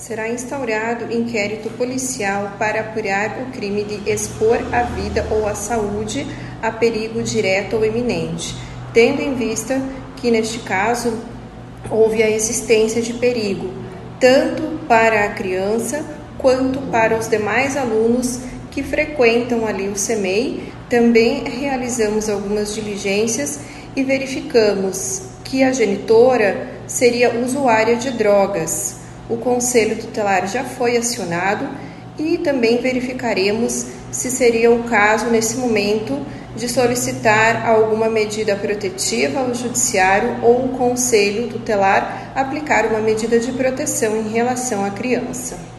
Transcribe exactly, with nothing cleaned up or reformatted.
será instaurado inquérito policial para apurar o crime de expor a vida ou a saúde a perigo direto ou iminente, tendo em vista que, neste caso, houve a existência de perigo, tanto para a criança quanto para os demais alunos que frequentam ali o C E M E I. Também realizamos algumas diligências e verificamos que a genitora seria usuária de drogas. O Conselho Tutelar já foi acionado e também verificaremos se seria o caso, nesse momento, de solicitar alguma medida protetiva ao Judiciário ou o Conselho Tutelar aplicar uma medida de proteção em relação à criança.